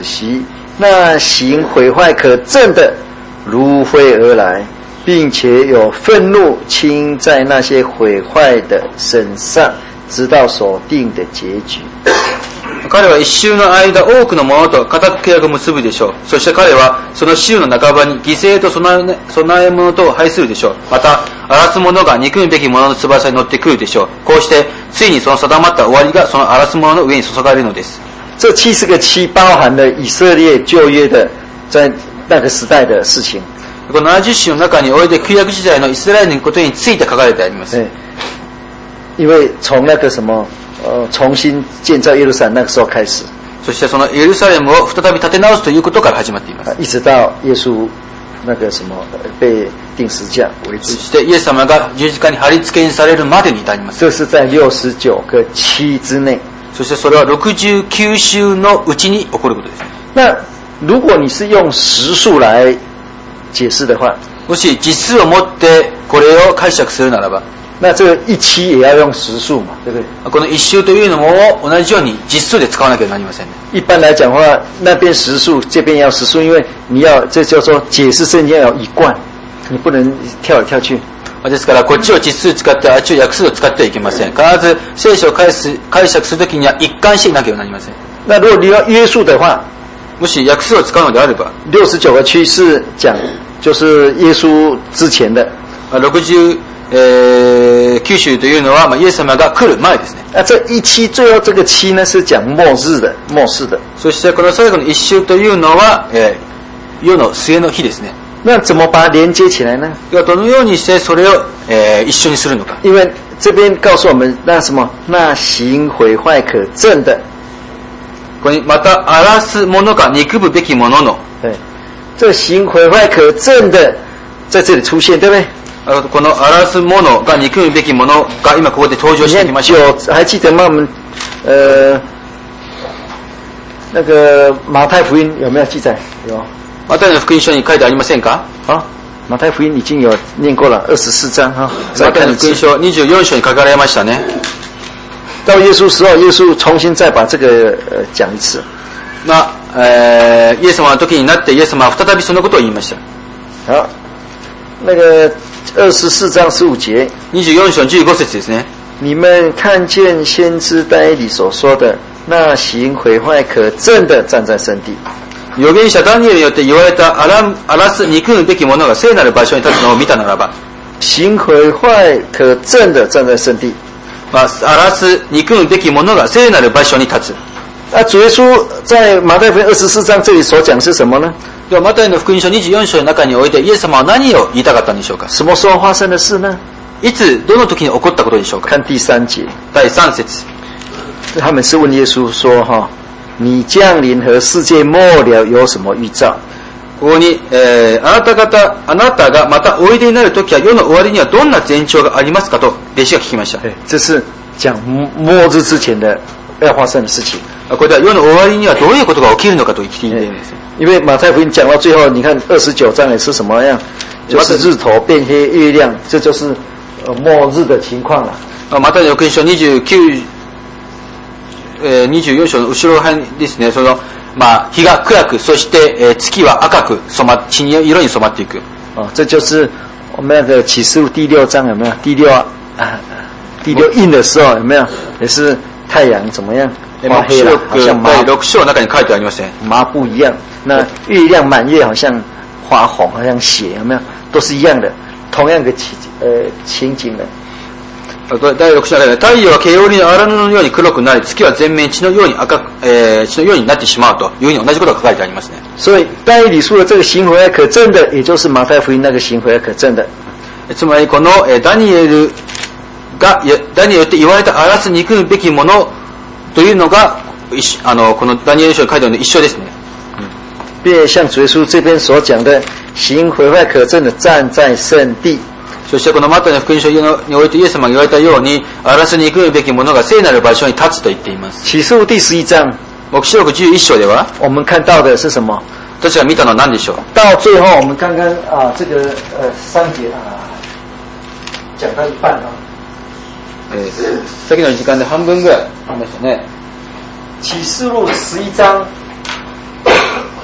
习那行毁坏可憎的如飞而来，并且有愤怒倾在那些毁坏的身上，直到所定的结局。 彼は一週の間多くの者と固く契約を結ぶでしょう。そして彼はその週の半ばに犠牲と備え物とを拝するでしょう。また荒らす者が憎むべき者の翼に乗ってくるでしょう。こうしてついにその定まった終わりがその荒らす者の上に注がれるのです。 这70个七包含了以色列旧约的在那个时代的事情。 この70週の中において旧約時代のイスラエルのことについて書かれてあります。 因为从那个什么重新建造耶路撒冷那个时候开始， そしてそのエルサレムを再び建て直すということから始まっています。 一直到耶稣那个什么被钉十字架为止。 そしてイエス様が十字架に貼り付けにされるまでに至ります。 这是在69个期之内。 そしてそれは69週のうちに起こることです。 那如果你是用时数来解释的话， もし実数を持ってこれを解釈するならば。 那这个一期也要用时数嘛，对不对？ この一週というのも同じように実数で使わなければなりませんね。 一般来讲的话，那边时数，这边要时数，因为你要这叫做解释圣经要有一贯，你不能跳来跳去。 ですからこっちを実数使ってあっちを訳数を使ってはいけません。必ず聖書を解釈するときには一貫していなければなりません。 那如果你要约束的话， もし訳数を使うのであれば ，69个区是讲就是耶稣之前的。 九州というのは、イエス様が来る前ですね。 这一期最后这个期呢是講末日的末世的。 そしてこの最後の一週というのは、世の末の日ですね。 那怎么把它連接起來呢？ どのようにしてそれを、一緒にするのか。 因为这边告訴我們那什麼，那行毀壞可憎的。 ここにまた荒らす者が憎むべき者の。 对，这行毀壞可憎的在這裡出現，對不對？ この荒らす者が憎むべき者が今ここで登場してきました。 还記得嗎？我們那個馬太福音有沒有記載？有。 馬太の福音書に書いてありませんか？ 啊，馬太福音已經有念過了24章哈。 馬太の福音書24章に書かれましたね。 到耶穌時候，耶穌重新再把這個講一次。 イエス様の時になってイエス様は再びそのことを言いました。 好，那個24章15節 24章15節ですね。 你們看見先知但以理所說的，那行毀壞可憎的站在聖地。 預言者ダニエルによって言われた荒らす憎むべき者が聖なる場所に立つのを見たならば、 行毀壞可憎的站在聖地。 荒らす憎むべき者が聖なる場所に立つ。 主耶穌在馬太福音24章這裡所講是什麼呢？ ではマタイの福音書24章の中においてイエス様は何を言いたかったんでしょうか？ 什麼時候發生的事呢？ いつどの時に起こったことでしょうか？ 看第3節。 第3節。 他們是問耶穌說：哈，你降臨和世界末了有什麼預兆？ ここに、あなたがまたおいでになる時は世の終わりにはどんな前兆がありますかと弟子が聞きました。 這是講末日之前的要發生的事情。 これでは世の終わりにはどういうことが起きるのかと聞いているんです。 因为馬太福音講到最後，你看29章也是什麼樣？就是日頭變黑，月亮，這就是末日的情況了。 マタイの福音書24章の後ろ辺ですね。日が暗く、そして、月は赤く血色に染まっていく。 這就是我們那個啟示錄第6章有沒有？第六印的時候有沒有？也是太陽怎麼樣？發黑了，好像麻。 第6章の中に書いてありません。 麻布一樣。那月亮滿月好像發紅，好像血，有沒有？都是一樣的，同樣的情景的。 第6章で太陽は毛織の荒布のように黒くなり、月は全面血のように血のようになってしまうというふうに同じことが書かれてありますね。 所以但以理書的這個行毀壞可憎的，也就是馬太福音那個行毀壞可憎的。 つまりこのダニエルって言われた荒らす憎むべきものというのがこのダニエル書に書いてあるのと一緒ですね。 便像主耶穌這邊所講的，行毀壞可憎的站在聖地。 そしてこのマタイの福音書においてイエス様が言われたように、荒らす憎むべきものが聖なる場所に立つと言っています。 啟示錄第11章、 黙示錄11章では、 我們看到的是什麼？ 私が見たのは何でしょう？ 到最後，我們剛剛這個3節講到一半先の時間で半分ぐらいありましたね。 啟示錄11章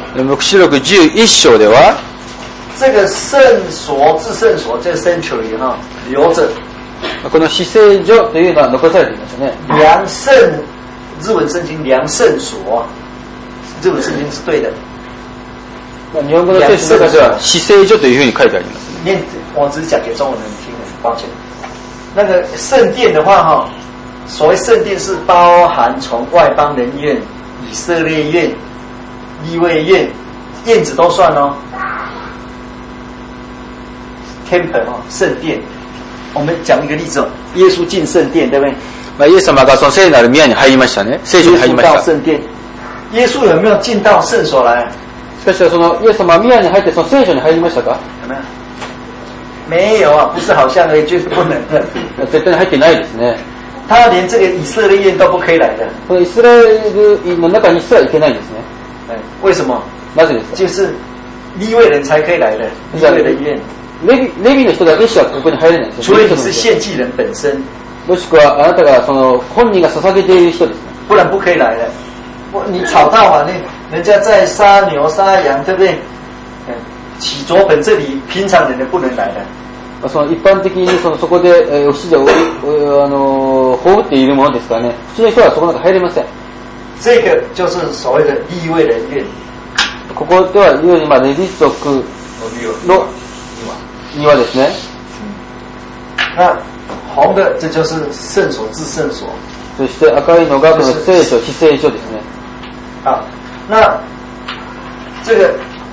黙示録11章では、 这个圣所、至圣所，这个 sanctuary 哈，留着。 この至聖所というのは残されていましたね。 良圣，日文圣经良圣所，日文圣经是对的。 日本語の聖書の中では至聖所というふうに書いてありますね。 念，我只是讲给中文人听的，抱歉。那个圣殿的话哈，所谓圣殿是包含从外邦人院、以色列院、利未院、院子都算哦。temple 哦，圣殿。我们讲一个例子哦，耶稣进圣殿，对不对？ イエス様がその聖なる宮に入りましたね。聖所に入りました。 圣殿，耶稣有没有进到圣所来？ しかしそのイエス様は宮に入ってその聖所に入りましたか？ 有没有？没有啊，不是好像而已，就是不能的。 絶対に入ってないですね。 他连这个以色列院都不可以来的。 このイスラエルの中にすら行けないんですね。 为什么？ なぜですか？ 就是利未人才可以来的，利未人院。 レビの人だけしかここに入れないんですよ。 除非你是献祭人本身。 もしくはあなたがその本人が捧げている人ですね。 不然不可以来的。你吵到啊，人家在杀牛杀羊，对不对？起着本这里平常人不能来的。 その一般的にそこでお羊を放っているものですからね、普通の人はそこの中入れません。 这个就是所谓的利未人院。 ここではいうようにレビ族の庭ですね。 那红的这就是圣所至圣所。 そして赤いのがこの聖所、至聖所ですね。 好，那这个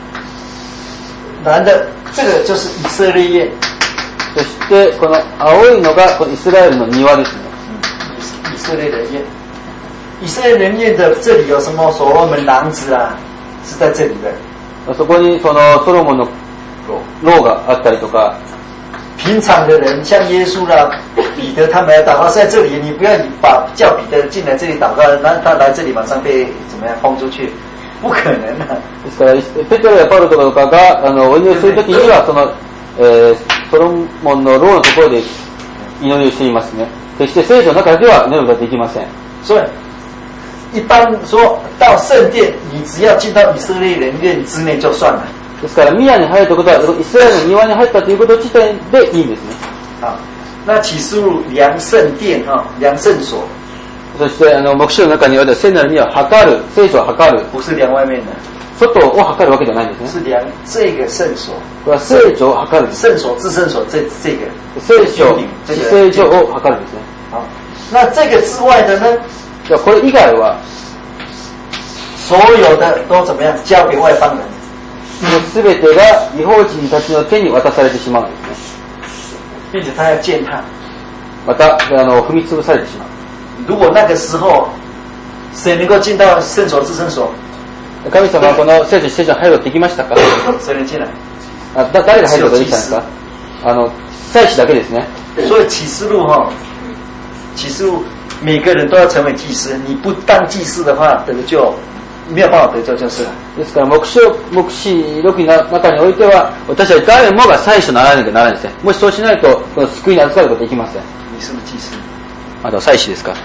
蓝的这个就是以色列院。 そしてこの青いのがこのイスラエルの庭ですね。 以色列人院，以色列人院的这里有什么所罗门廊子啊？是在这里的。 そこにそのソロモンの牢があったりとか。 平常的人像耶稣啦、彼得他们来祷告在这里，你不要叫彼得进来这里祷告，那他来这里马上被怎么样轰出去？不可能啊！ ですからペテロやパウロとかがお祈りするときにはそのソロモンの牢のところで祈りをしていますね。決して聖書の中では祈ることができません。 所以一般说到圣殿，你只要进到以色列人院之内就算了。 ですから宮に入るということはイスラエルの庭に入ったということ自体でいいんですね。 好，那启示录良圣殿哈，良聖所。 そして黙示録の中には聖なる宮を測る、聖書を測る。 不是量外面的。 外を測るわけじゃないんですね。 是量这个聖所。 これは聖書を測る。 聖所至聖所这个。 聖書、至聖所を測るんですね。 好，那这个之外的呢？ じゃあこれ以外は所有的都怎么样？交给外邦人。 すべてが異邦人たちの手に渡されてしまうんですね。 并且他要践踏。 また踏み潰されてしまう。 如果那个时候谁能够进到聖所至聖所？ 神様はこの聖書至聖所に入ることできましたか？ 谁能进来？ 誰が入ることができたんですか？祭司だけですね。 所以启示录哈，启示录每个人都要成为祭司，你不当祭司的话，得救没有办法得救就是了。 ですから黙示録の中においては私たち誰もが祭司とならなきゃならないんですね。もしそうしないとこの救いに預かることができません。 你是不是祭司？ 祭司ですか？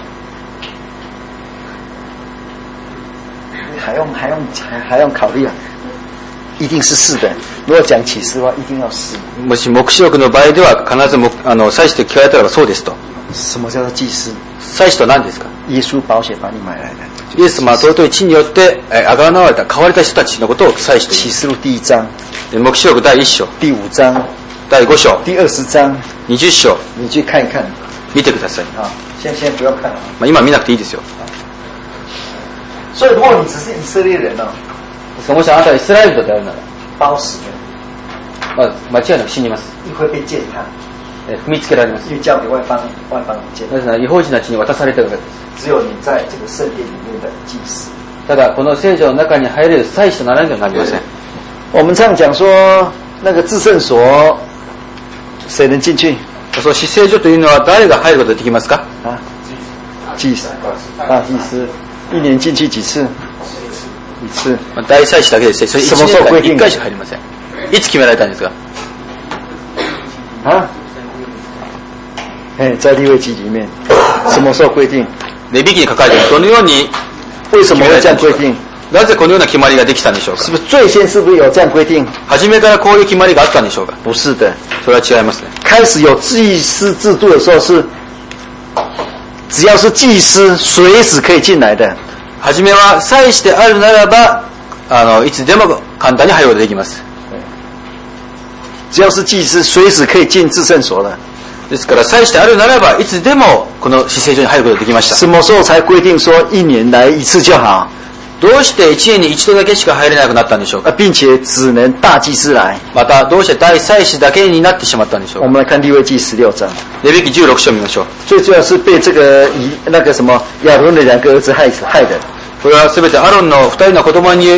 还用考虑啊？一定是是的。如果讲启示的话，一定要是。 もし黙示録の場合では必ず祭司と聞かれたらそうですと。 什么叫做祭司？ 祭司と何ですか？ 耶稣宝血把你买来的。 イエス様は尊い血によってあがなわれた買われた人たちのことを祭司と言います。 启示录第1章、 黙示録第1章、 第5章、 第5章、 第20章、 20章、 你去看一看。 見てください。 啊，现在不要看了。 今見なくていいですよ。 所以如果你只是以色列人呢？ もしあなたがイスラエル人であるなら、 包死的。間違いなく死にます。 你会被践踏。 踏みつけられます。 因为交给外邦人践踏。 なぜなら異邦人たちに渡されているからです。 只有你在这个圣殿里面的祭司。 ただこの聖所の中に入れる祭司とならなければなりません。 我们常讲说那个至聖所谁能进去？ その至聖所というのは誰が入ることができますか？ 祭司。祭司。一年进去几次？一次。 大祭司だけです。それ1年間1回しか入りません。いつ決められたんですか？ 在利未记里面，什么时候规定？ レビ記に書かれているどのように为什么会这样规定？ なぜこのような決まりができたんでしょうか。 是不是最先是不是有这样规定？ 初めからこういう決まりがあったんでしょうか。 不是的， それは違いますね。 开始有祭司制度的时候是，只要是祭司随时可以进来的。 初めは祭司であるならばいつでも簡単に入ることができます。 只要是祭司随时可以进至聖所的。 ですから祭司であるならばいつでもこの至聖所に入ることができました。 什么时候才规定说1年来一次就好？ どうして1年に一度だけしか入れなくなったんでしょうか。 并且只能大祭司来。 またどうして大祭司だけになってしまったんでしょうか。 我们来看利未记16章。 レビ記16章を見ましょう。 最主要是被这个那个什么亚伦的2个儿子害的。 これはすべてアロンの2人の子供によ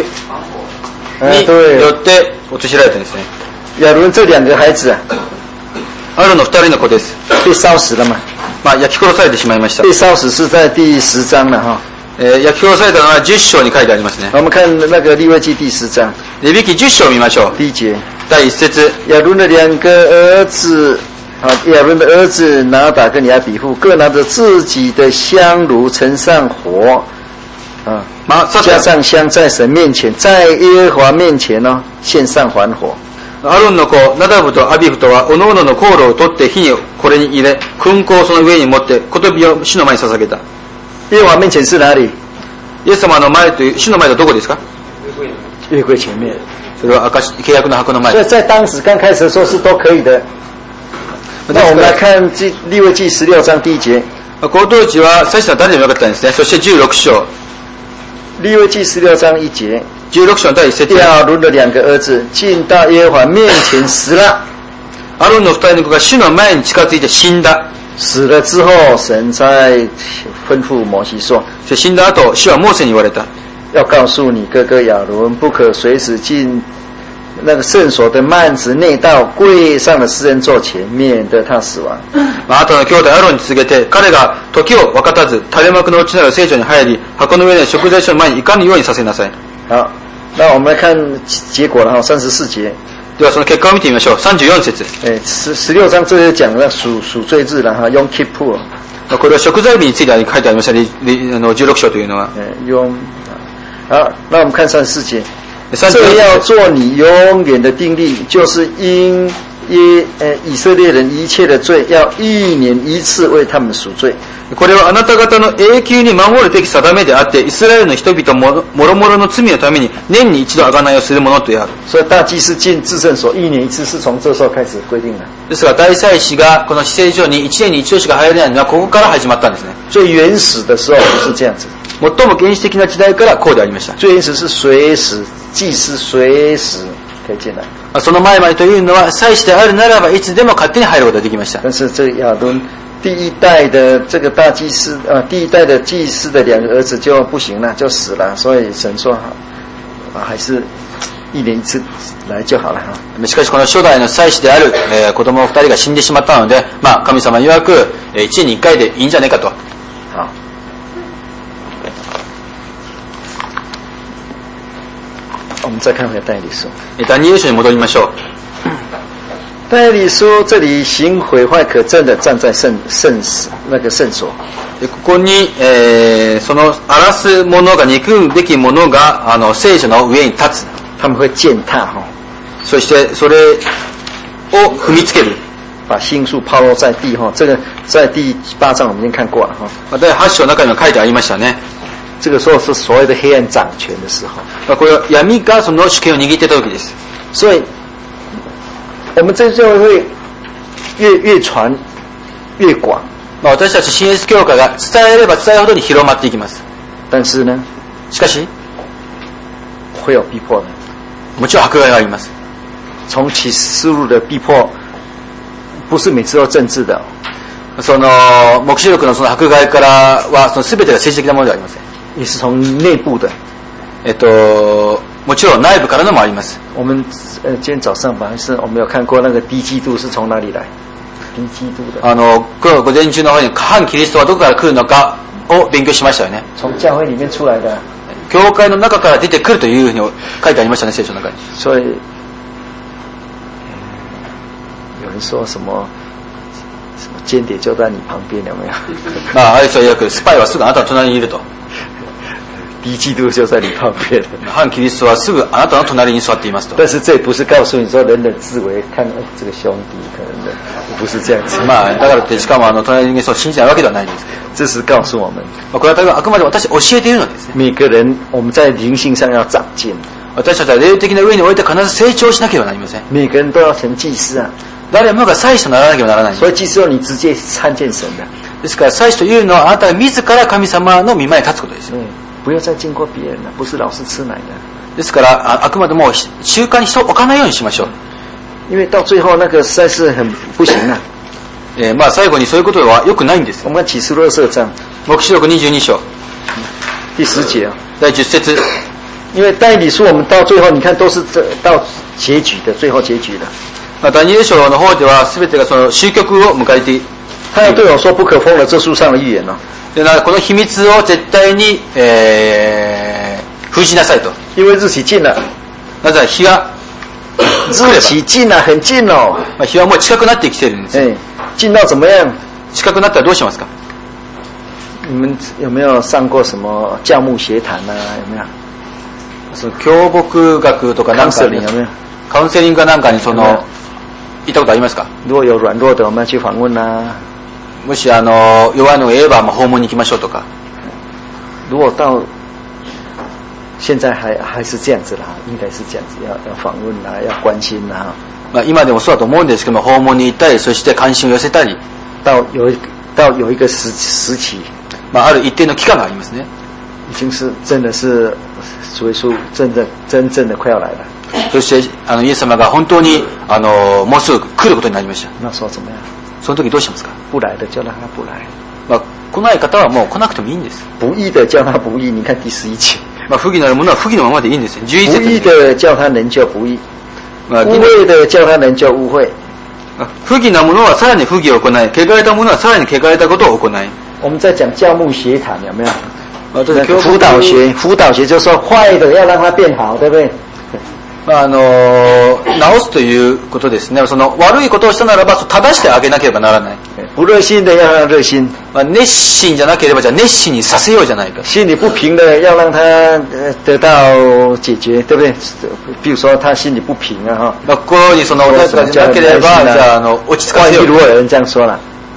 って陥られたんですね。 亚伦这2个孩子アロンの2人の子です。 被烧死了嘛？ 焼き殺されてしまいました。 被烧死是在第10章了哈。 焼き殺されたのは10章に書いてありますね。 我们看那个利未记第10章。 レビ記10章を見ましょう。 第1节。 第1節。 亚伦的2个儿子，亚伦的儿子拿达跟亚比户各拿着自己的香炉盛上火，加上香在神面前，在耶和華面前呢献上還火。 アロンの子ナダブとアビフとはおのおのの香炉を取って火にこれに入れ、燻香をその上に持って小飛を主の前に捧げた。 耶和華面前是哪里？ イエス様の前という主の前とどこですか？ 約櫃前面。 それは契約の箱の前。 所以在当時剛開始的時候是都可以的。那我們來看利未記16章第1節。 この当時は祭司は誰でもよかったんですね。そして16章。 利未記16章1節。 16章の第1節。 亞倫的2個兒子進到耶和華面前死了。 アロンの2人の子が主の前に近づいて死んだ。 死了之後，神才吩咐摩西說： 死んだ後、主はモーセに言われた。 要告訴你哥哥亞倫，不可隨時進那個聖所的幔子內道跪上的施恩座前，免得他死亡。 あなたの兄弟アロンに告げて、彼が時を分かたず垂れ幕の内なる聖所に入り、箱の上で食材所の前に行かぬようにさせなさい。 好，那我们来看結果了哈，34節。 ではその結果を見てみましょう。34節。 16章这就講了贖罪日了哈，Yom Kippur。 これは食材日について書いてありましたね。16章というのは。 好，那我们看34節。這要做你永遠的定例，就是因以色列人一切的罪，要1年1次為他們贖罪。 これはあなた方の永久に守るべき定めであって、イスラエルの人々もろもろの罪のために年に一度贖いをするものとやる。 所以大祭司進至聖所1年1次是從這時候開始規定的。 ですが大祭司がこの至聖所に1年に一度しか入れないのはここから始まったんですね。 最原始的時候不是這樣子。 最も原始的な時代からこうでありました。 最原始是隨時祭司隨時可以進來。 その前までというのは祭司であるならばいつでも勝手に入ることができました。 但是這亞倫第一代的這個大祭司第一代的祭司的2個兒子就不行了，就死了，所以神說還是1年1次來就好了哈。 しかしこの初代の祭司である、子供2人が死んでしまったので、神様曰く1年に1回でいいんじゃないかと。 好。我們再看回但以理書。 但以理書に戻りましょう。 但以理書這裡行毀壞可憎的站在聖所。 ここに、その荒らす者が憎むべき者が聖所の上に立つ。 他們會踐踏そしてそれを踏みつける。 把新樹拋落在地這個在第8章我們已經看過了第8章の中にも書いてありましたね。 這個時候是所謂的黑暗掌權的時候。 これは闇がその主権を握っていた時です。 所以我們這就會越傳越廣。 私たち新イエス教会が伝えれば伝えるほどに広まっていきます。 但是呢、 しかし会有逼迫的。 もちろん迫害があります。 從啟示錄的逼迫不是每次都政治的。 その黙示録のその迫害からはその全てが政治的なものではありません。 也是從內部的。 もちろん内部からのもあります。 我們今天早上吧，是我們有看過那個低基督是從哪裡來？低基督的。 今日午前中の方に反キリストはどこから来るのかを勉強しましたよね。 從教會裡面出來的。 教会の中から出てくるというふうに書いてありましたね、聖書の中に。 所以有人說什麼間諜就在你旁邊，有沒有？ あれそういうスパイはすぐあなたの隣にいると。 敌基督就在你旁边。 反キリストはすぐあなたの隣に座っていますと。 但是这也不是告诉你说人人自危，看这个兄弟可能的，不是这样子。 まあだからってしかも隣の人間を信じないわけではないんですけど。 这是告诉我们， これはあくまで私教えているのですね。 每个人我们在灵性上要长进。 私たちは霊的な上において必ず成長しなければなりません。 每个人都要成祭司啊。 誰もが祭司とならなければならない。 所以祭司你直接参见神的。 ですから祭司というのはあなたが自ら神様の御前に立つことですよ。 不要再经过别人了，不是老是吃奶的。 ですからあくまでも習慣に人を置かないようにしましょう。 因为到最後那個實在是很不行啊。 まあ最後にそういうことは良くないんです。 我们看启示錄2章。 黙示録22章。 第10節啊。 第10節。 因为但以理書我們到最後你看都是到結局的，最後結局的。 まあダニエル書の方では全てがその終局を迎えている。 他要對我說不可封了這書上的預言哦。 でこの秘密を絶対に、封じなさいと。 因為日期近了。 なぜなら日が日期近了，很近哦。 まあ日はもう近くなってきてるんです。 近到怎麼樣？ 近くなったらどうしますか？ 你們有沒有上過什麼教牧協談啊？有沒有？ その教牧学とかなんかにカウンセリングかなんかにその行ったことありますか？ 如果有軟弱的我們要去訪問啊。 もし弱いのが言えば訪問に行きましょうとか。 如果到現在還是這樣子啦，應該是這樣子，要訪問啦，要關心啦。 まあ今でもそうだと思うんですけども、訪問に行ったり、そして関心を寄せたり。 到有一個時期， まあある一定の期間がありますね。 已經是真的是主耶穌真正的快要來了。 そしてイエス様が本当にもうすぐ来ることになりました。 那時候怎麼樣？ その時どうしますか？ 不來的叫他不來。 まあ来ない方はもう来なくてもいいんです。 不義的叫他不義。你看第11節。 まあ不義なるものは不義のままでいいんですよ。11節。 不義的叫他能救不義。污穢的叫他能救污穢。 不義なものはさらに不義を行い、汚れたものはさらに汚れたことを行い。 我们在講教牧協談有沒有？ 輔導學就是說壞的要讓它變好，對不對？ 直すということですね。その悪いことをしたならば正してあげなければならない。 不熱心的要讓他熱心。 熱心じゃなければじゃあ熱心にさせようじゃないか。 心裡不平的要讓他得到解決，對不對？比如說他心裡不平啊， 心にその穏やかじゃなければじゃあ落ち着かせよう。 如果有人這樣說了，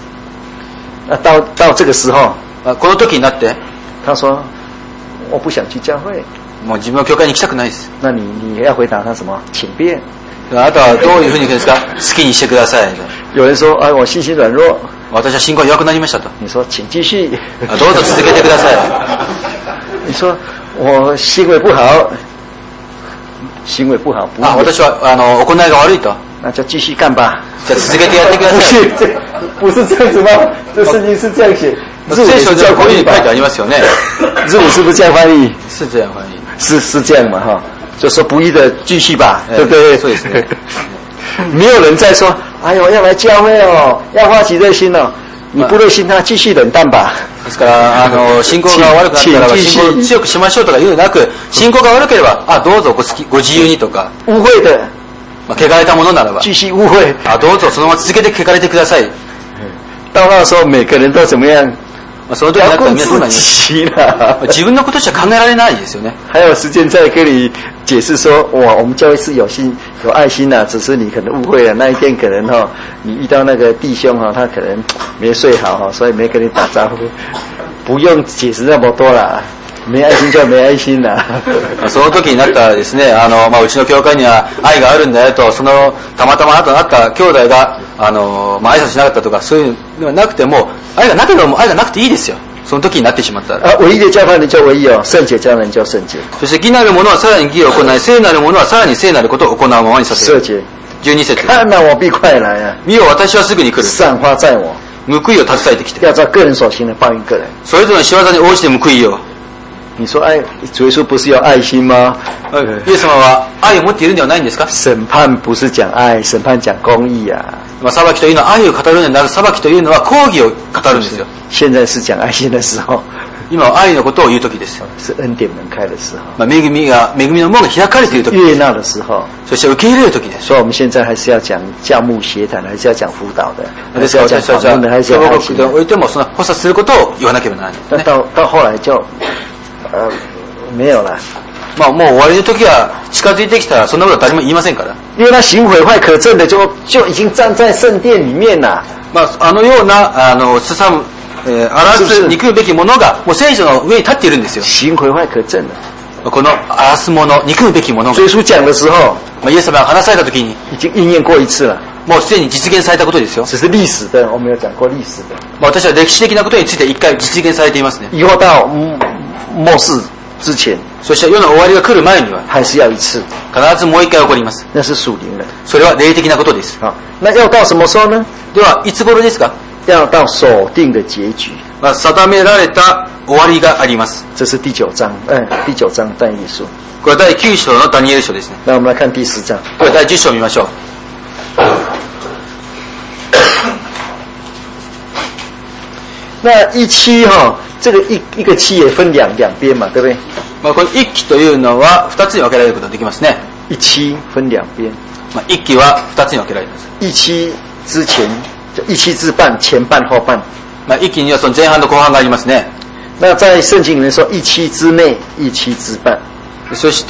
到這個時候， この時になって、 他說我不想去教會。 もう自分は教会に行きたくないです。 那你要回答他什麼？請便。 あなたはどういうふうに言うんですか？好きにしてください。 有人說我信心軟弱。 私は信仰が弱くなりましたと。 你說請繼續。 どうぞ続けてください。 你說我行為不好。行為不好。 私は行いが悪いと。 那就繼續幹吧。 じゃあ続けてやってください。 不是這樣子嗎？這聖經是這樣寫。 聖書ではこういうふうに書いてありますよね。 日語是不是這樣翻譯？ 是這樣翻譯。 是這樣嘛哈？就說不義的繼續吧，對不對？ そうですね。 沒有人再說，哎呦要來教會哦，要發起熱心哦。你不熱心，他繼續冷淡吧。 ですから信仰が悪くなったらば信仰を強くしましょうとか言うのでなく、信仰が悪ければどうぞご自由にとか。 污穢的。 汚れたものならば。 繼續污穢。 どうぞそのまま続けて汚れてください。 到那時候每個人都怎麼樣？ その時になったら皆さん自分のことしか考えられないですよね。 還有時間再跟你解釋說，我們教會是有愛心啊，只是你可能誤會了。那一天可能你遇到那個弟兄他可能沒睡好所以沒跟你打招呼。不用解釋那麼多啦，沒愛心就沒愛心啦。 その時になったらですね、うちの教会には愛があるんだよと、たまたま後になった兄弟が挨拶しなかったとかそういうのはなくても、愛がなければもう愛がなくていいですよ。その時になってしまったら。 唯一的教他人叫唯一聖潔教人叫聖潔。 そして義なる者はさらに義を行い、聖なる者はさらに聖なることを行うままにさせる。 聖潔。 12節。 看哪我必快來啊！ 見よ私はすぐに来る。 散花在我。 報いを携えてきて。 要照個人所行的報應個人。 それぞれの仕業に応じて報いを。 你說主耶穌不是有愛心嗎？ イエス様は愛を持っているんではないんですか？ 審判不是講愛，審判講公義啊。 裁きというのは愛を語るのでなく、裁きというのは公義を語るんですよ。 現在是講愛心的時候。 今は愛のことを言う時です。 是恩典門開的時候。 恵みの門が開かれている時。 悅納的時候。 そして受け入れる時です。 所以我們現在還是要講教牧協談，還是要講輔導的， 還是要講訪問的，還是要愛心的。教牧においてもその補佐することを言わなければならない。 到後來就没有啦。 もう終わりの時は近づいてきたらそんなことは誰も言いませんから。 因为他行毁坏可憎的就已经站在圣殿里面啦。 あのようなすさむ、荒らす憎むべきものがもう聖書の上に立っているんですよ。 行毁坏可憎的。 この荒らすもの、憎むべきものが。 耶稣讲的时候， イエス様が話された時に已经应验过一次了。 もうすでに実現されたことですよ。 只是历史的，我们有讲过历史的。 私は歴史的なことについて一回実現されていますね。 以后到末世之前， そして世の終わりが来る前には还是要一次， 必ずもう一回起こります。 那是属灵的。 それは霊的なことです。 好，那要到什么时候呢？ ではいつ頃ですか？ 要到守定的结局。 定められた終わりがあります。 这是第9章，第9章但以理书。 これは第9章のダニエル書ですね。 那我们来看第10章。 これ第10章を見ましょう。 那17哈，这个一个7也分两边嘛，对不对？ この一期というのは2つに分けられることができますね。 17分两边。 一期は2つに分けられます。 17之前，就17之半，前半后半。 一期にはその前半と後半がありますね。 那在圣经里面说17之内，17之半。 そして、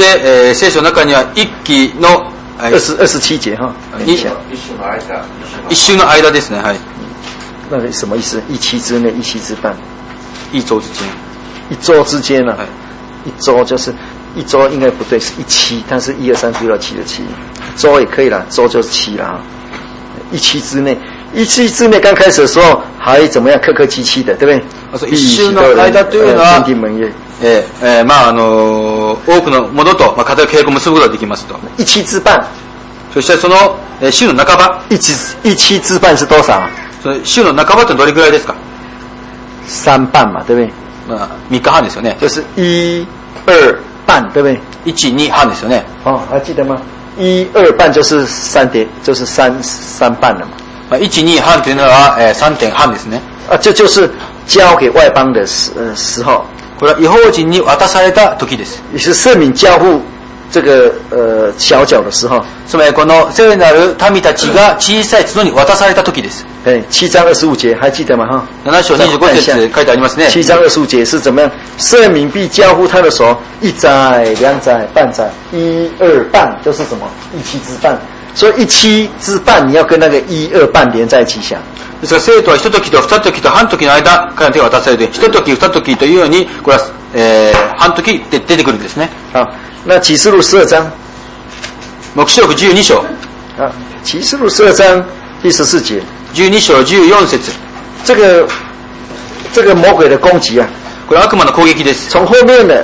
聖書の中には一期の 27节哈， 一週の間ですね。はい。 那个什么意思？17之内，17之半。 一周之間。 一周之间呢？一周就是一周应该不对，是17，但是1、2、3、4、5、6、7的7，周也可以啦，周就是7啦。17之内，17之内刚开始的时候还怎么样？客客气气的，对不对？ 一週の間というのは、 天地盟約。 多くのものと、固い契約を結ぶことができますと。 17之半。 そしてその、週の半ば。 17之半是多少？ その週の半ばってどれぐらいですか ？3半嘛，对不对 ？3日半ですよね。 就是1、2半，对不对 ？1、2半ですよね。 哦，还记得吗？1、2半就是3点，就是三半了嘛。 1、2半というのは、3点半ですね。 这就是交给外邦的时候。 これは異邦人に渡された時です。 也是圣民交付这个小角的时候。 つまりこの聖なる民たちが小さい角に渡された時です。 7章25節还记得吗？哈 ，7章25節書いてありますね。 7章25節是怎么样？圣民必交付他的手，1載、2載、半載、1、2半，就是什么？17之半。所以17之半你要跟那个1、2半連在一起想。 ですから生徒は一時と二時と半時の間彼の手が渡されて一時二時というようにこれは、半時で出てくるんですね。 好，那启示录12章。 黙示録12章。 啊，启示录12章第14節。 12章14節。 这个魔鬼的攻击啊， これ悪魔の攻撃です。 从后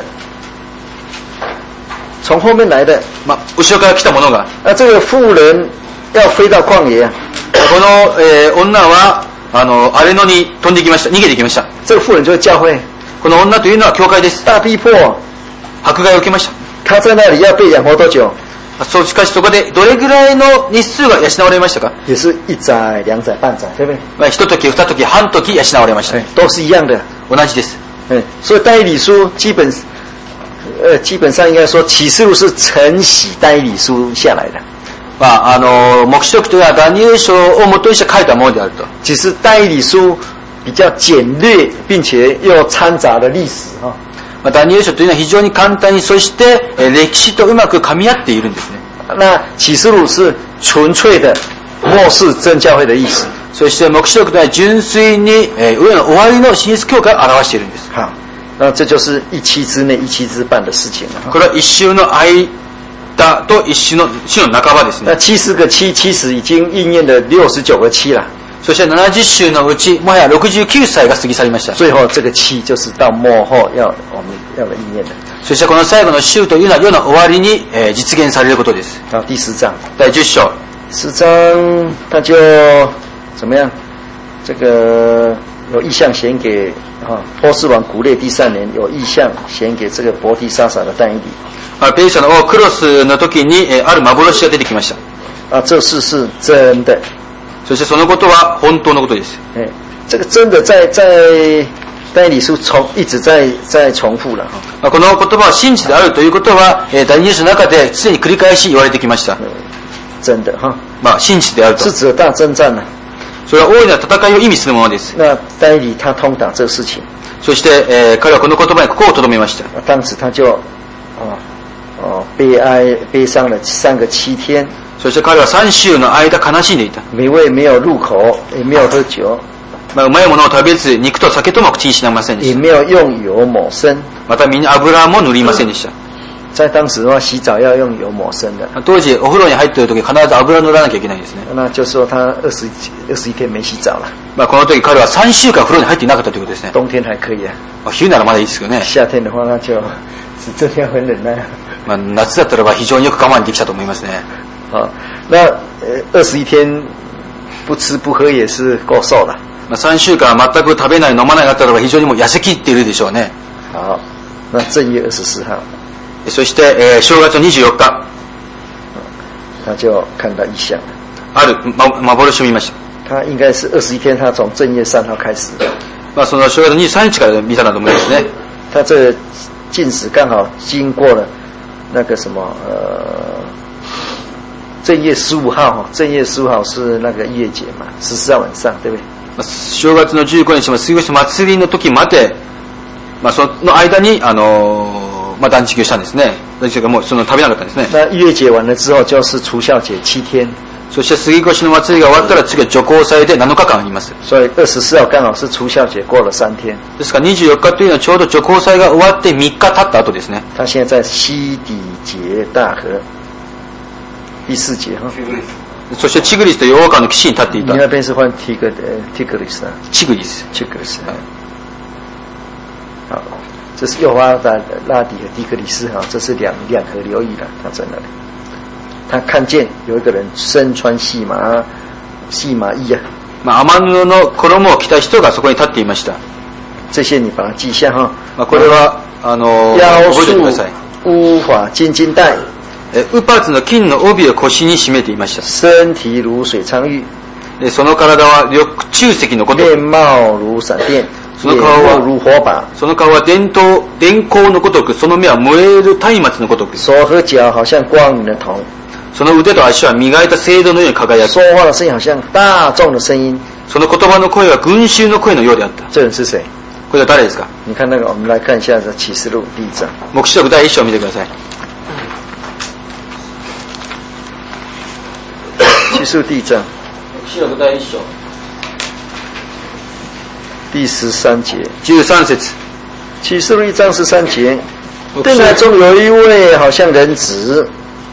面来的。 後ろから来たものが。 这个婦人要飛到曠野啊。 この、女は荒れ野に飛んできました。逃げてきました。 这个婦人就是教会。 この女というのは教会です。 大逼迫。 迫害を受けました。 他在那里要被養活多久？ しかしそこでどれぐらいの日数が養われましたか？ 也是1載、2載、半載，对不对？ 一時、二時、半時養われました。 都是一样的。 同じです。 所以但以理书基本上应该说启示录是承袭但以理书下来的。 黙示録というのはダニエル書を元にして書いたものであると。 只是但以理书比较简略，并且又掺杂了历史哈。 ダニエル書というのは非常に簡単に、そして歴史とうまく噛み合っているんですね。 那启示录是纯粹的末世真教会的意思。 そして黙示録というのは純粋に上の終わりの真実教会を表しているんです。 好，那这就是17之内17之半的事情了。 これは一週の間と一週の半ばですね。 那70个7，其实已经应验了69个7了。 そして70週のうちもはや69歳が過ぎ去りました。 最後这个7就是到末後我们要的应验的。 そしてこの最後の週というのは世の終わりに実現されることです。 好，第10章。 第10章。 10章他就怎么样？这个有意象显给波斯王古列第3年，有意象显给这个伯提沙撒的但以理。 ペルシャの王クロスの時にある幻が出てきました。 这事是真的。 そしてそのことは本当のことです。 这个真的在但以理书一直在重复了。 この言葉は真実であるということはダニエル書の中で常に繰り返し言われてきました。 真的哈。 真実であると。 是指大征战呢。 それは大いな戦いを意味するものです。 那但以理他通达这个事情。 そして、彼はこの言葉に心を留めました。 当时他就悲伤了3个7天。 そして彼は3週の間悲しんでいた。 美味没有入口，也没有喝酒。 うまいものを食べず、肉と酒とも口にしませんで也した。 没有用油抹身。 またみんな油も塗りませんでした。 在当时的话，洗澡要用油抹身的。 当時お風呂に入っている時必ず油塗らなきゃいけないんですね。 那就说他21天没洗澡了。 この時彼は3週間風呂に入っていなかったということですね。 冬天还可以啊。 冬ならまだいいですけどね。 夏天的话，那就是真的要很忍耐。 夏だったらば非常によく我慢できたと思いますね。 那21天不吃不喝也是够受了。 3週間全く食べない飲まないだったらば非常にもう痩せきっているでしょうね。 好，那正月24号。 そして、正月24日、 他就看到异象了。 ある幻を見ました。 他应该是21天，他从正月3号开始。 その正月23日から見たなと思いますね。 他这个进食刚好经过了那个什么正月15号，正月15号是那个月节嘛，14号晚上，对不对？ 正月の15日も過ごし祭りの時まで、その間に断食をしたんですね。断食がもう食べなかったんですね。 那月节完了之後就是除孝節7天。 そして過ぎ越しの祭りが終わったら次は除光祭で7日間あります。 所以24号刚好是除孝節過了3天。 ですから24日というのはちょうど除光祭が終わって3日経った後ですね。 他现在在西底节大河第4节哈。 そしてチグリスという大川の岸に立っていた。 你那边是换ティグリス啊？ チグリス。 チグリス。好，这是幼发拉底和底格里斯哈，这是两河流域了。他在那里，他看见有一个人身穿细麻衣啊。 雨布の衣を着た人がそこに立っていました。 这些你把它记下哈。 これは覚えてください。 烏法金帶。 ウパツの金の帯を腰に締めていました。 身体如水蒼玉。 その体は緑柱石のこと。 面貌如閃電。 その顔は如火把。 その顔は電光のごとく、その目は燃える松明のごとく。 手和腳好像光明的銅。 その腕と足は磨いた青銅のように輝き。 說話的聲音好像大眾的聲音。 その言葉の声は群衆の声のようであった。 這人是誰？ これは誰ですか？ 你看那個，我們來看一下這啟示錄第1章。 黙示錄第1章を見てください。 啟示錄第1章。 默示錄第1章。 第13節。 13節。 啟示錄1章13節。殿台中有一位好像人子。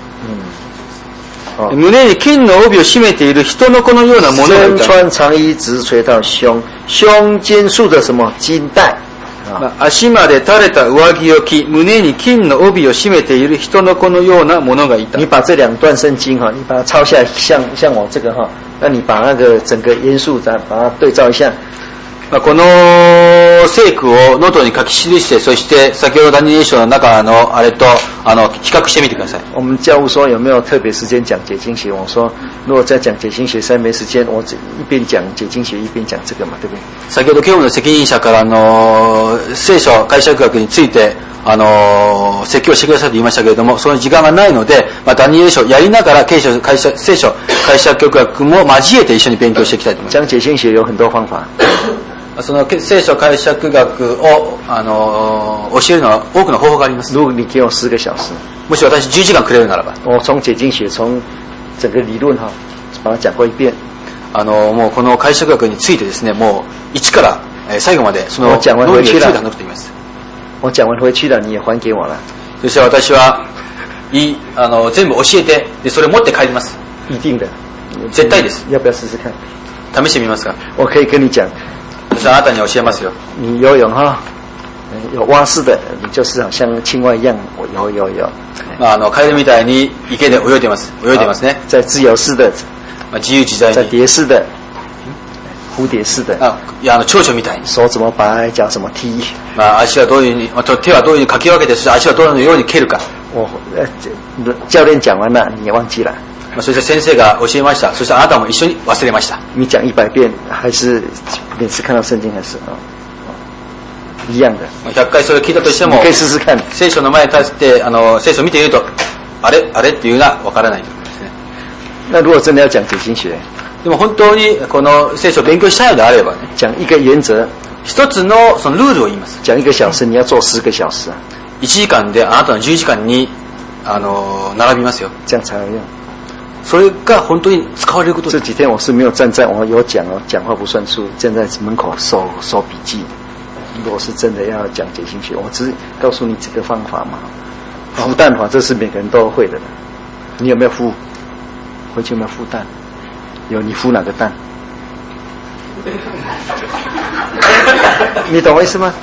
胸に金の帯を締めている人の子のようなものがいた。 身穿長衣直垂到胸，胸間束的什麼金帶。 足まで垂れた上着を着、胸に金の帯を締めている人の子のようなものがいた。 你把这2段聖經哈，你把它抄下來，像我這個哈，那你把那個整個元素再把它對照一下。 この聖句をノートに書き記して、そして先ほどダニエル書の中のあれと比較してみてください。 我们教務說有沒有特別時間講解經學？我說如果在講解經學實在沒時間，我一邊講解經學一邊講這個嘛，對不對？ 先ほど教務の責任者から聖書解釈学について説教してくださいと言いましたけれども、その時間がないので、ダニエル書やりながら聖書解釈学も交えて一緒に勉強していきたいと思います。 講解經學有很多方法。 その聖書解釈学を教えるのは多くの方法があります。 如果你給我10個小時， もし私10時間くれるならば、 我從解經學從整個理論哈，把它講過一遍。 もうこの解釈学についてですね、もう一から最後までその論理について話しています。 我講完回去了，你也還給我了。 そして私は全部教えて、でそれを持って帰ります。 一定的。 絶対です。 要不要試試看？ 試してみますか？ 我可以跟你講。 私はあなたに教えますよ。 你游泳哈，有蛙式的，你就是好像青蛙一樣游。 カエルみたいに池で泳いでますね。 在自由式的， 自由自在に。 在蝶式的，蝴蝶式的。 蝶々みたいに。 手怎麼擺，腳怎麼踢。 足はどういうふうに、手はどういうふうにかき分けて、そして足はどのように蹴るか。 教練講完了，你也忘記了。 そして先生が教えました。そしてあなたも一緒に忘れました。 你講100遍，還是每次看到聖經還是一樣的。 100回それを聞いたとしても、 你可以試試看。 聖書の前に立って聖書を見ていると、あれっていうのがわからないということですね。 那如果真的要講解經學， でも本当にこの聖書を勉強したいのであればね、 講一個原則。 一つのそのルールを言います。 講1個小時，你要做10個小時。 1時間であなたの10時間に並びますよ。 这样才有用。 それが本当に使われること这几天我是没有站在，我有讲哦，讲话不算数，站在门口收笔记。如果是真的要讲解心学，我只是告诉你几个方法嘛。孵蛋法这是每个人都会的。你有没有孵？回去有没有孵蛋？有，你孵哪个蛋？你懂我意思吗？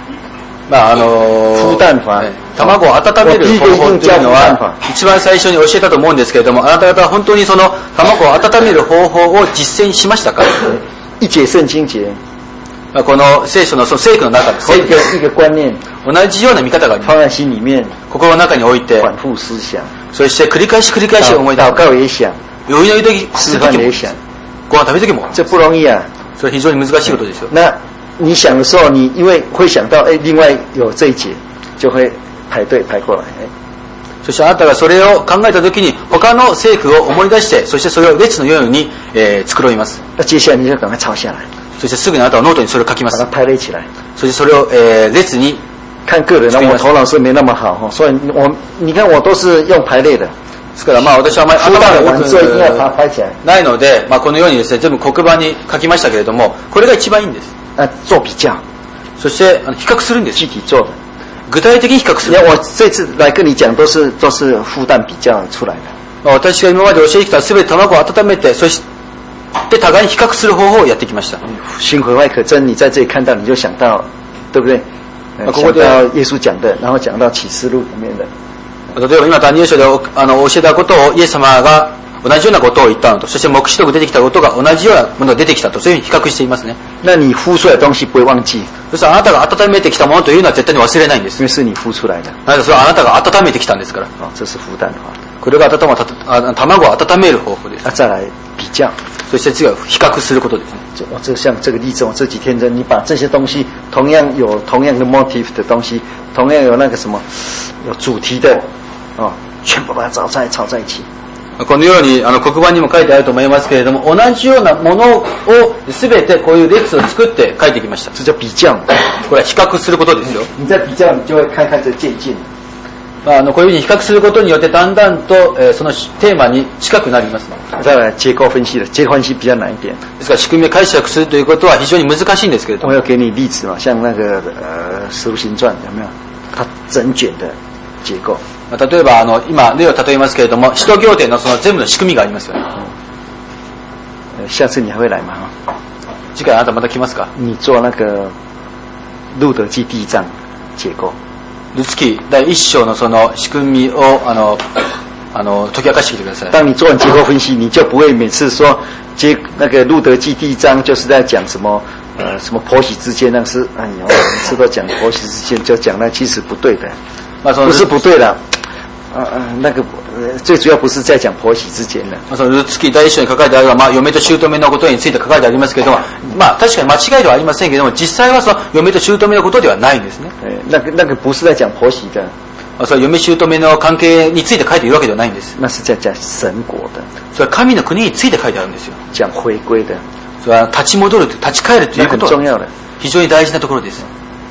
孵蛋法。 卵を温める方法というのは一番最初に教えたと思うんですけれども、あなた方は本当にその卵を温める方法を実践しましたか？ 一节圣经节。 この聖書のその聖句の中です。 一个观念。 同じような見方があります。 放在心里面。 心の中に置いて。 反复思想。 そして繰り返し思い出す。 祷告也想。 祈りの時吃饭也想。 ご飯食べる時も。 这不容易啊。 それ非常に難しいことですよ。 那你想的时候，你因为会想到，另外有这一节，就会排队排过来。 そしてあなたがそれを考えたときに他の聖句を思い出して、そしてそれを列のように、繕います。 那接下来你就赶快抄下来。 そしてすぐにあなたはノートにそれを書きます。 把它排列起来。 そしてそれを、列に。 看个人，我头脑是没那么好，所以你看我都是用排列的。 ですから私はあまり頭が良くないので、このようにですね全部黒板に書きましたけれども、これが一番いいんです。 做比較。 そして比較するんです。 具体做的。 具体的に比較する。 我这次来跟你讲都是孵蛋比較出来的。 私が今まで教えてきたすべて卵を温めて、そして互いに比較する方法をやってきました。 心毁坏可憎，你在这里看到你就想到，对不对？想到耶稣讲的，然后讲到启示录里面的。 例えば今ダニエル書で教えたことをイエス様が同じようなことを言ったのと、そして黙示録出てきたことが同じようなものが出てきたと、そういうふうに比較していますね。 那你孵出来的东西不会忘记。 そしてあなたが温めてきたものというのは絶対に忘れないんです。 因为是你孵出来的。 それはあなたが温めてきたんですから。 这是孵蛋法。 これが卵を温める方法です。 再来比較。 そして次は比較することですね。 像这个例子，我这几天你把这些东西同样有同样的 motive 的东西，同样有那个什么有主题的，全部把它炒在一起。 このように黒板にも書いてあると思いますけれども、同じようなものをすべてこういう列を作って書いてきました。 这叫比較。 これは比較することですよ。 你在比較，你就会看这渐进。 こういうふうに比較することによってだんだんとそのテーマに近くなります。 再来结构分析的，结构分析比较难一点。 ですから仕組みを解釈するということは非常に難しいんですけれども。 我要给你例子嘛，像那个使徒行传有没有？它整卷的结構。 例えば今例を例えますけれども、使徒行伝のその全部の仕組みがありますよね。 下次你还会来吗？ 次回あなたまた来ますか？ 你做那个路德記第一章結構。 ルツ記第一章のその仕組みを解き明かしてきてください。 当你做完结构分析，你就不会每次说那个路德記第一章就是在讲什么什么婆媳之间，那是哎呦，每次都讲婆媳之间，就讲那其实不对的，不是不对的。那个最主要不是在講婆媳之間的。 そのルツ記第一章に書かれてあるのは、嫁と姑のことについて書かれてありますけれども、確かに間違いではありませんけれども、実際はその嫁と姑のことではないんですね。 那个不是在講婆媳的。 それ嫁姑の関係について書いているわけではないんです。 那是在講神國的。 それは神の国について書いてあるんですよ。 講回歸的。 それは立ち戻る、立ち返るということは非常に大事なところです。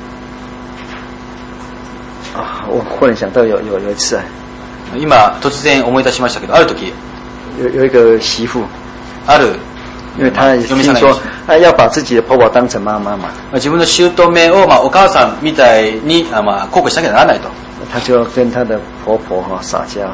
我忽然想到有一次。 今突然思い出しましたけど、ある時有一个媳婦，因为她听说要把自己的婆婆当成妈妈嘛， 自分の姑をお母さんみたいに孝行しなきゃならないと。 她就跟她的婆婆撒娇，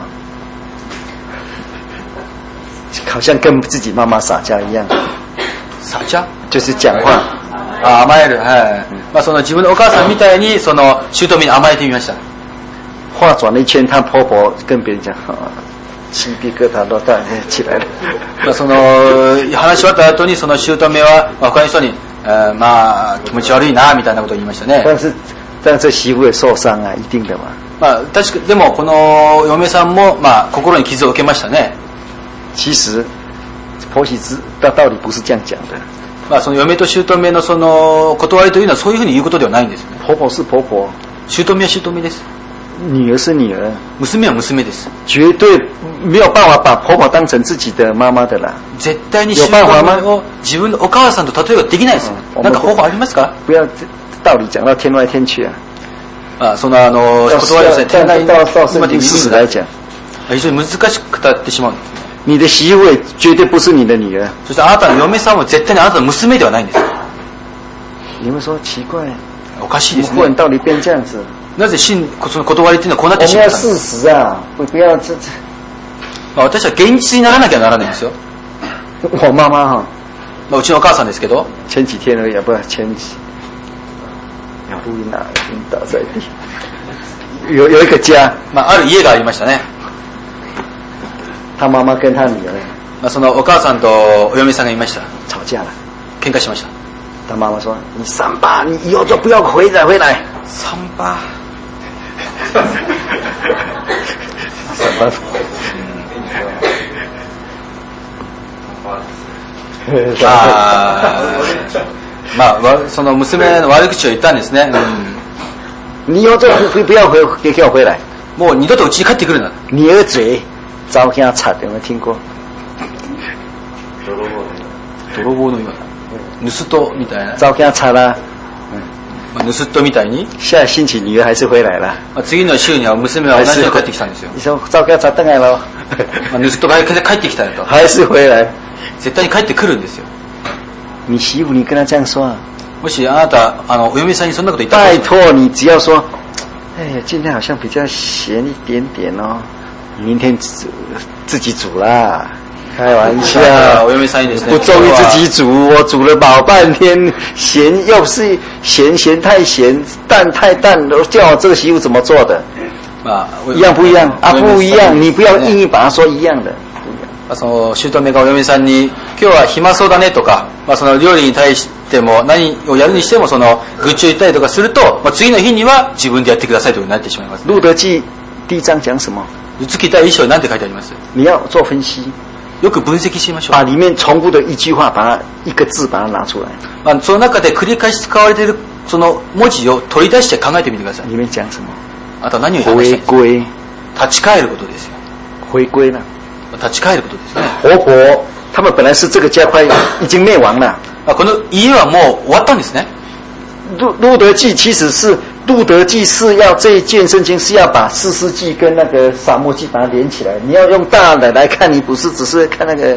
好像跟自己妈妈撒娇一样。 撒娇就是讲话。 甘える。はい。その自分のお母さんみたいにその姑に甘えてみました。 话转了一圈，她婆婆跟别人讲，鸡皮疙瘩都起来了。 その話し終わった後にその姑は他の人に気持ち悪いなみたいなことを言いましたね。 但这媳婦也受傷啊，一定的嘛。 確かでもこの嫁さんも心に傷を受けましたね。 其实婆媳的道理不是这样讲的。 その嫁と姑のその断りというのはそういうふうに言うことではないんですね。 婆婆是婆婆， 姑は姑です。 女儿是女儿， 娘は娘です。 绝对没有办法把婆婆当成自己的妈妈的啦。 絶対に姑を自分のお母さんと例えばできないです。なんか方法ありますか？ 不要道理讲到天外天去啊。 その断りをですね、 但到圣经事实来讲， 非常に難しくなってしまうんです。 你的媳妇也绝对不是你的女儿。 そしてあなたの嫁さんは絶対にあなたの娘ではないんです。 你们说奇怪， おかしいです不然ね。 到底变这样子？ なぜその断りっていうのはこうなって我们要しまったんです事实啊，不要这。 私は現実にならなきゃならないんですよ。 我妈妈哈， うちのお母さんですけど、 前几天而已，不前几，要录音啊，已经倒在地。有一个家， ある家がありましたね。 他妈妈跟他女儿そのお母さんとお嫁さんがいました。 吵架了， 喧嘩しました。 他妈妈说：“你三八，你以后就不要回来。” 三八。その娘の悪口を言ったんですね。 你以后就不要给我回来。 もう二度とうちに帰ってくるな。 你的嘴遭人插，有没有听过？ 泥棒のような。盗人みたいな。 遭人插啦。 盗人みたいに。 下星期女儿还是回来了。 次の週には娘は同じように帰ってきたんですよ。 你说遭人插回来了。 盗人が帰ってきたよと。 还是回来。 絶対に帰ってくるんですよ。 你媳妇，你跟她这样说啊？ もしあなたお嫁さんにそんなこと言ったら。 拜托你只要说，哎呀，今天好像比较咸一点点哦，明天自己煮啦。开玩笑， お嫁さんにですね。 不终于自己煮，我煮了老半天，咸又是咸太咸，淡太淡，叫我这个媳妇怎么做的？一样不一样啊？不一样，你不要硬把它说一样的。 その姑がお嫁さんに今日は暇そうだねとか、その料理に対しても何をやるにしてもその愚痴を言ったりとかすると、次の日には自分でやってくださいというふうになってしまいます。 路德記第一章講什麼？ ルツ記第一章に何て書いてあります？ 你要做分析。 よく分析しましょう。 把里面重複的一句話，把它一個字把它拿出來。 その中で繰り返し使われているその文字を取り出して考えてみてください。 里面講什麼？ あとは何を話したいんですか？ 回歸。 立ち返ることですよ。 回歸了。 立ち返ることですね。 活婆他们本来是这个家快已经滅亡了。 この家はもう終わったんですね。 路德記其實是路德記是要這一件聖經是要把士師記跟那個撒母記把它連起來。你要用大的來看，你不是只是看那個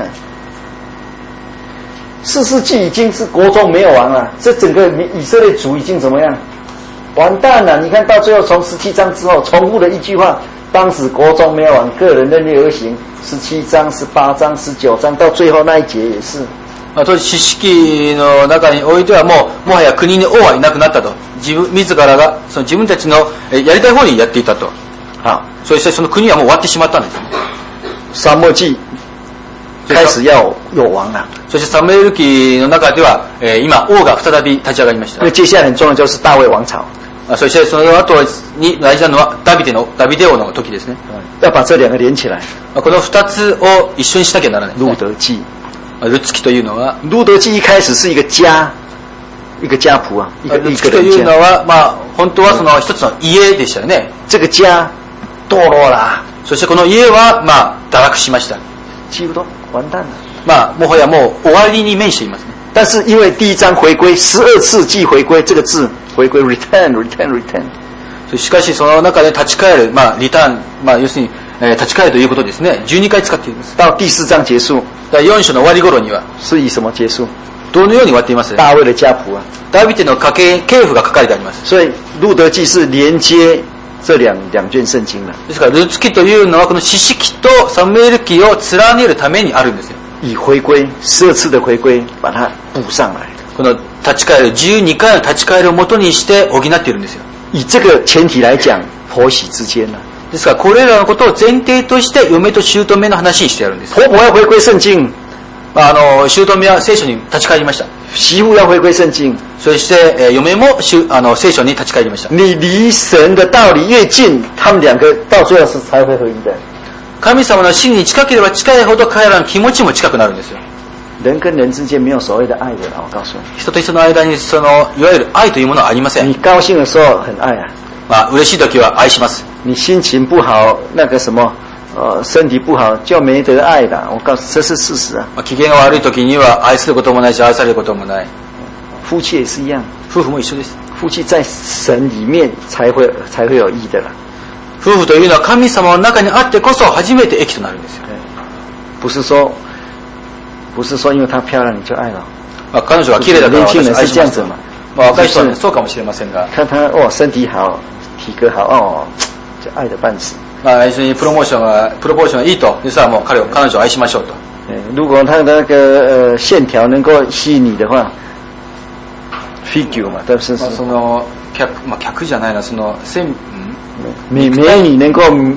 士師記已經是國中沒有亡了，這整個以色列族已經怎麼樣？完蛋了！你看到最後從17章之後重複的一句話，當時國中沒有亡，個人任意而行。17章、18章、19章到最後那一節也是。 当時四式の中においてはもはや国に王はいなくなったと。自らがその自分たちのやりたい方にやっていたと。そしてその国はもう終わってしまったんです。 撒母記開始要有王了。 そしてサムエル記の中では、今王が再び立ち上がりました。 接下來很重要就是大衛王朝。 そしてその後に大事なのはダビデ王の時ですね。 要把這兩個連起來。 この二つを一緒にしなきゃならない。 路德記。 ルツ記というのは、 路德記一開始是一個家譜啊。 ルツ記というのは、本当はその一つの家でしたよね。 這個家墮落啦。 そしてこの家は堕落しました。 幾乎都完蛋了。 もはやもう終わりに面していますね。 但是因為第一章回歸12次記回歸這個字回歸 return。 しかしその中で立ち返るリターン要するに立ち返るということですね。12回使っています。 到第4章結束。 第4章の終わり頃には是以什麼結束？ どのように終わっています？ 大衛的家譜啊。 ダビデの系譜が書かれてあります。 所以路德記是連接這兩卷聖經了。 ですからルツ記というのはこの四式とサムエル記を連ねるためにあるんですよ。 以回歸12次的回歸把它補上來。 この立ち返る12回の立ち返るをもとにして補っているんですよ。 以這個前提來講婆媳之間了。 ですからこれらのことを前提として嫁と姑の話にしてやるんです。 婆婆要回歸聖經。 姑は聖書に立ち返りました。 媳婦要回歸聖經。 そして、嫁も聖書に立ち返りました。 你離神的道理越近，他們兩個到最後是才會合一的。 神様の真に近ければ近いほど彼らの気持ちも近くなるんですよ。 人跟人之間沒有所謂的愛的啦，我告訴你。 人と人の間にいわゆる愛というものはありません。 你高興的時候很愛啊。 嬉しい時は愛します。 你心情不好，那個什麼身體不好就沒得愛啦。我告訴你，這是事實啊。 機嫌が悪い時には愛することもないし愛されることもない。 夫妻也是一樣。 夫婦も一緒です。 夫妻在神里面才会有益的了。 夫婦というのは神様の中にあってこそ初めて益となるんですよ。 不是说因为她漂亮你就爱了。 彼女が綺麗だから私は愛しますと。若い人はそうかもしれませんが。 看她身体好、体格好就愛的半死。 一緒にプロポーションがいいと。ですからもう彼女を愛しましょうと。 如果他的那个线条能够吸引你的话 ，figure 嘛，但是その客じゃないなその線。 美女能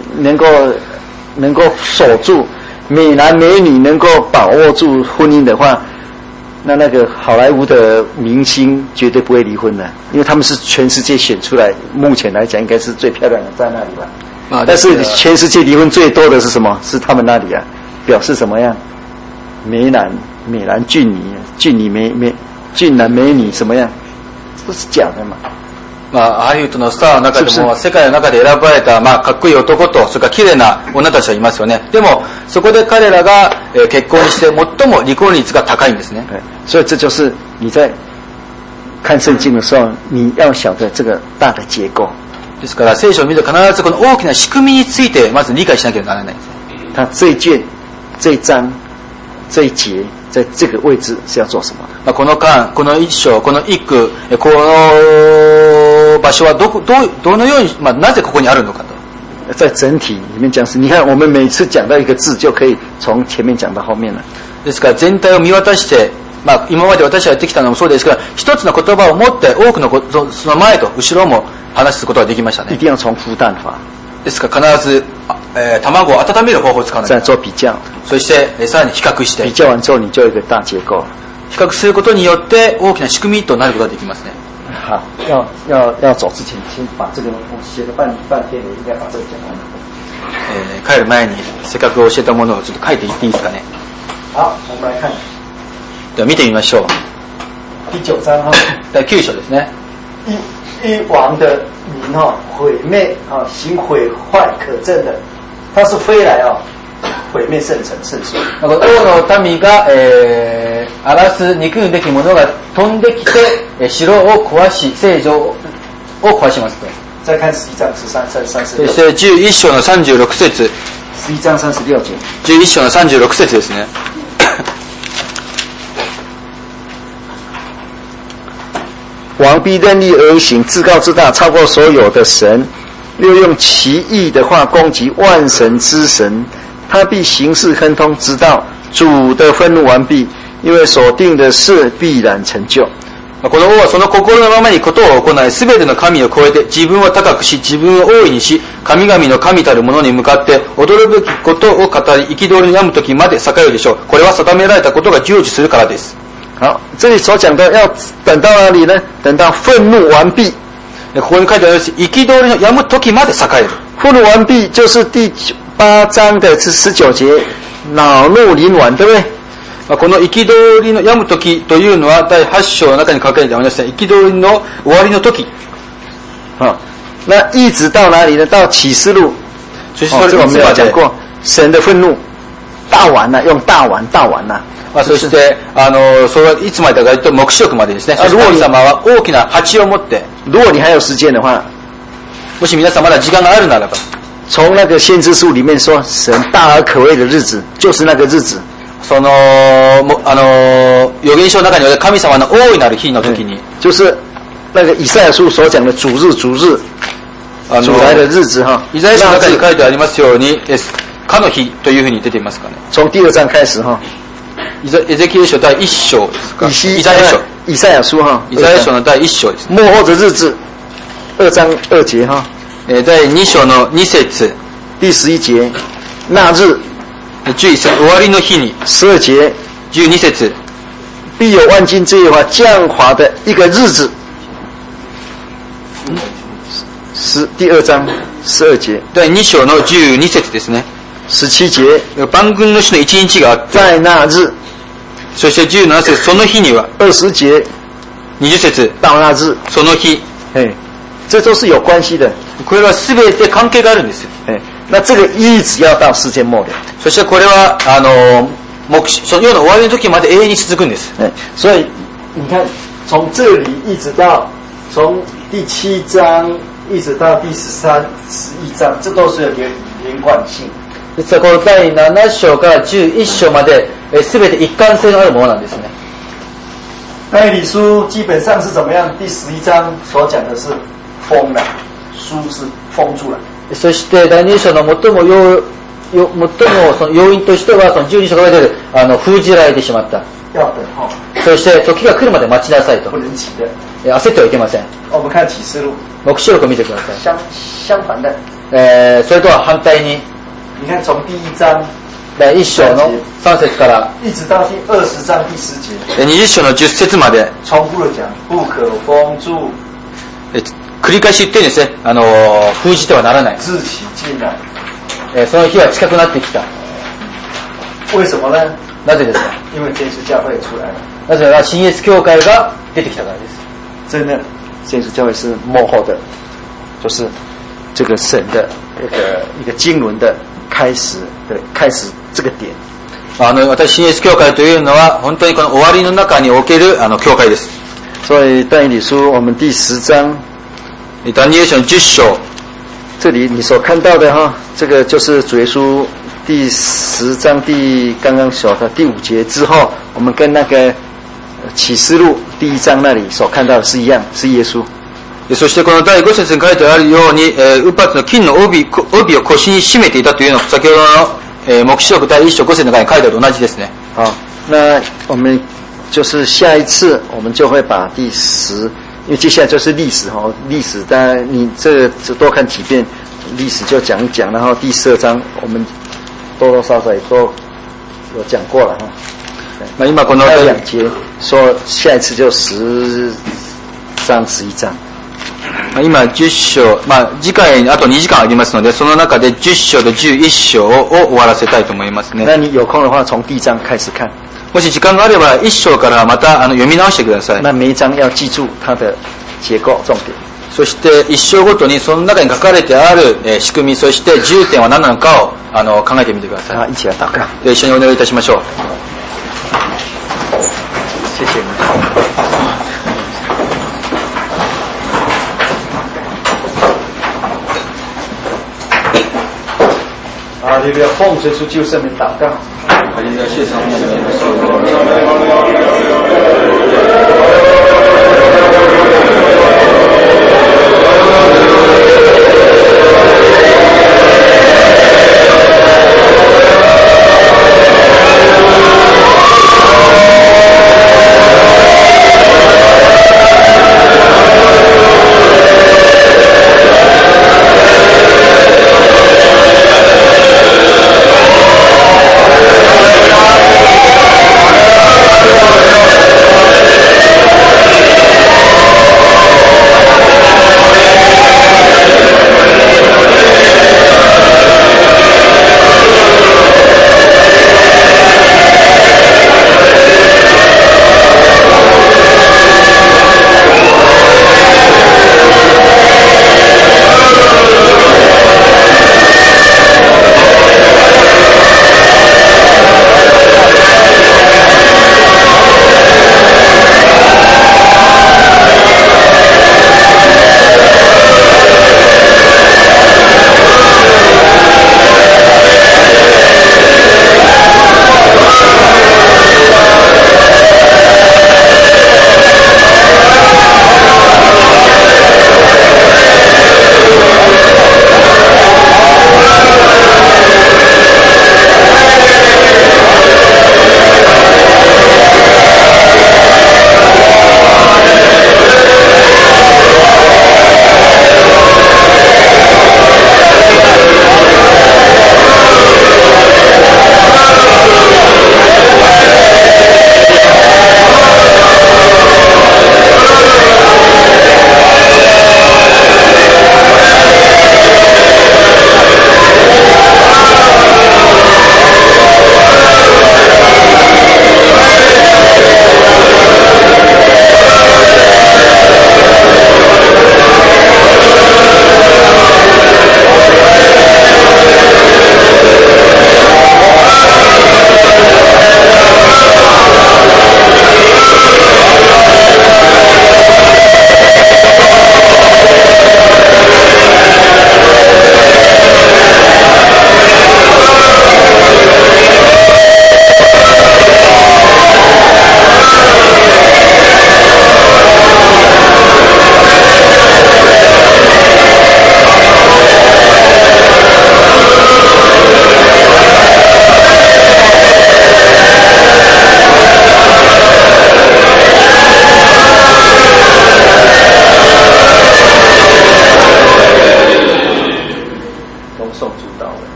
够守住，美男美女能够把握住婚姻的话，那个好莱坞的明星绝对不会离婚的，因为他们是全世界选出来，目前来讲应该是最漂亮的在那里吧。但是全世界离婚最多的是什么？是他们那里啊，表示什么样？美男俊男美女什么样？都是假的嘛。 ハリウッドのスターの中でも世界の中で選ばれたかっこいい男とそれから綺麗な女たちはいますよね。でもそこで彼らが結婚して最も離婚率が高いんですね。 所以这就是你在看圣经的时候你要晓得这个大的结构。 ですから聖書を見ると必ずこの大きな仕組みについてまず理解しなければならないんです。 他这一卷、这一章、这一节在这个位置是要做什么的？ この巻、この一章、この一句、この場所はどのように、なぜここにあるのかと。 在整体里面讲是，你看我们每次讲到一个字就可以从前面讲到後面了。 ですから全体を見渡して、今まで私がやってきたのもそうですから、一つの言葉を持って多くのその前と後ろも話すことができましたね。 一定要从孵蛋法。 ですから必ず卵を温める方法を使わない。 再做比較。 そしてさらに比較して。 比較完之後你就有一個大結構。 比較することによって大きな仕組みとなることができますね。 好，要走之前，先把这个我写了半天，你应该把这个讲完。 帰る前にせっかく教えたものをちょっと書いていっていいですかね。 好，我们来看。 では見てみましょう。 第9章哈。 第9章ですね。 一王的民毁灭行毁坏可憎的，他是飞来毁灭聖城聖所。 王の民が、荒らす憎むべき者が飛んできて城を壊し聖城を壊しますと。 再看11章36 そして11章の36節。 11章36節。 11章の36節ですね。 王必任意而行，自高自大，超过所有的神，又用奇异的话攻击万神之神。他必行事亨通，直到主的愤怒完毕，因为所定的事必然成就。 この王はその心のままにことを行い、すべての神を超えて自分を高くし、自分を大いにし、神々の神たる者に向かって驚くべきことを語り、憤りの止む時まで栄えるでしょう。これは定められたことが成就するからです。 好，这里所讲的要等到哪里呢？等到愤怒完毕。 ここに書いてあるように、憤りの止む時まで栄える。 愤怒完毕就是第8章的19節、惱怒臨完，对不对？ この憤りの止む時というのは第8章の中に書かれてありました憤りの終わりの時。 那一直到哪里呢？到啟示錄。 所以说这个我们有讲过，神的愤怒大完了，用大完了。 そしてそれはいつまでかというと黙示録までですね。そして神様は大きな鉢を持って。 如果你还有時間的話， もし皆さんまだ時間があるならば。 從那個先知書裡面說，神大而可畏的日子，就是那個日子。 その預言書の中には神様の大いなる日の時に、 就是那個以賽亞書所講的主日、主來的日子哈。 以賽亞書の中に書いてありますように、かの日というふうに出ていますかね。 從第2章開始哈。 エゼキエル書第1章ですか。 以賽亞書哈。 以賽亞書の第1章です。 末後的日子，2章2節哈。 第2章の2節。 第11節，那日。 11節、終わりの日に。 12節、 12節。 必有萬軍之耶和華降華的一個日子。第2章12節。 第2章の12節ですね。 17節。 万軍の主の一日があって。 在那日。 そして17節、その日には。 20節。 20節。 到那日。 その日。 这都是有关系的。 これは全て関係があるんですよ。 那这个一直要到世界末了。 そしてこれはその世の終わりの時まで永遠に続くんです。 所以你看，从这里一直到从第7章一直到第13、11章，这都是有连贯性。 実はこの第7章から11章まで、全て一貫性のあるものなんですね。 但以理书基本上是怎么样？第11章所讲的是封了，书是封住了。 そして第2章の最もその要因としては、その12章が書いてある封じられてしまった。 要等候， そして時が来るまで待ちなさいと。 不能急的。 焦ってはいけません。 我们看启示录， 黙示録を見てください。 相反的。 それとは反対に、 你看从第1章第1章の3節から一直到第20章第10節， 20章の10節まで重复的讲，不可封住， 繰り返し言ってるんですね。封じてはならない。 自己进来。 その日は近くなってきた。 为什么呢？ なぜですか？ 因为天主教会出来了。 なぜなら新イエス教会が出てきたからです。 真的，天主教会是幕后的，就是这个神的一个经纶的开始这个点。 私新イエス教会というのは本当にこの終わりの中における教会です。 所以但以理书我们第10章， ダニエル書の10章。 这里你所看到的哈，这个就是主耶稣第10章刚刚说的第5节之後，我们跟那个启示录第1章那里所看到的是一样，是耶稣。 そしてこの第5節に書いてあるように、ウパツの金の帯を腰に締めていたというのは先ほどの、黙示録第1章5節の中に書いてあると同じですね。 好，那我们就是下一次我们就会把第10。因为接下来就是历史哈，历史当然你这多看几遍，历史就讲一讲，然后第12章我们多多少少也都有讲过了哈。 今この 2节说下一次就10章11章。 今10章、次回あと2時間ありますので、その中で10章と11章を終わらせたいと思いますね。 那你有空的话，从第1章开始看。 もし時間があれば1章からまた読み直してください。 那每一章要记住它的结构重点。 そして1章ごとにその中に書かれてある仕組み、そして重点は何なのかを考えてみてください。 一起来祷告。 一緒にお願いいたしましょう。 谢谢你。啊，你不要奉主救圣名祷告。 谢谢。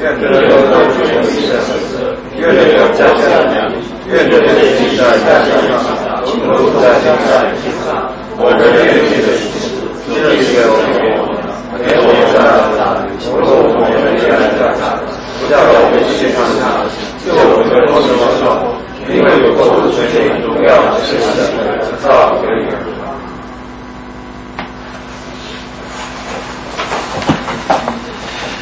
愿得到全息的神色，愿得降下良，愿得天地在下下，请入在天上，我的愿力的